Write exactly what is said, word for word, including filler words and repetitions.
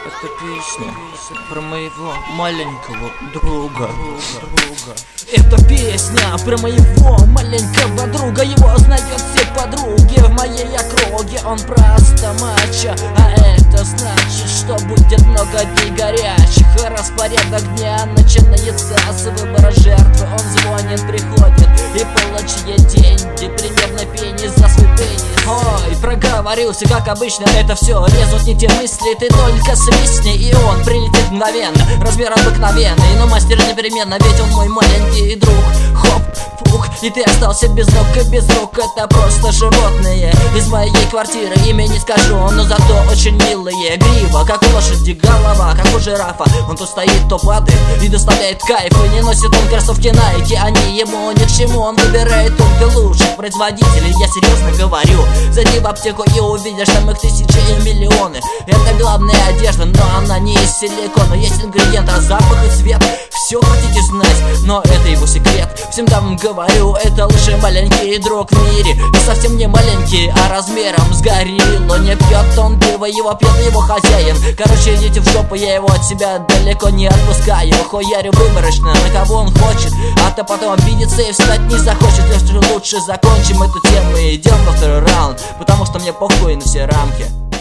Это песня про моего маленького друга. Это песня про моего маленького друга. Его знают все подруги в моей округе. Он просто мачо, а это значит, что будет много дней горячих. Распорядок дня начинается с выбора жертвы. Он звонит, приходит и получает деньги, примерно пенис за свой пенис. Ой, проговорился, как обычно, это все лезут не те мысли. Ты только свистни, и он прилетит мгновенно. Размер обыкновенный, но мастер непременно, ведь он мой маленький друг. Хоп, фух, и ты остался без ног и без рук. Это просто животные из моей квартиры, имя не скажу, но зато очень милые. Грива, как у лошади, голова, как у жирафа. Он то стоит, то падает и доставляет кайф. И не носит он кроссовки Nike, они ему ни к чему. Он выбирает только лучших производителей, я серьезно говорю. Зайди в аптеку и увидишь там их тысячи и миллионы. Это главная одежда, но она не из силикона. Есть ингредиент, а запах и цвет все хотите знать, но это его секрет. Всем там говорю, это лучший маленький друг в мире. И совсем не маленький, а размером с гориллу. Не пьет он пиво, его пьет его хозяин. Короче, идите в жопу, я его от себя далеко не отпускаю. Хуярю выборочно, на кого он хочет, а то потом обидится и встать не захочет. Лучше закончим эту тему и идем во второй раунд, потому что мне похуй на все рамки.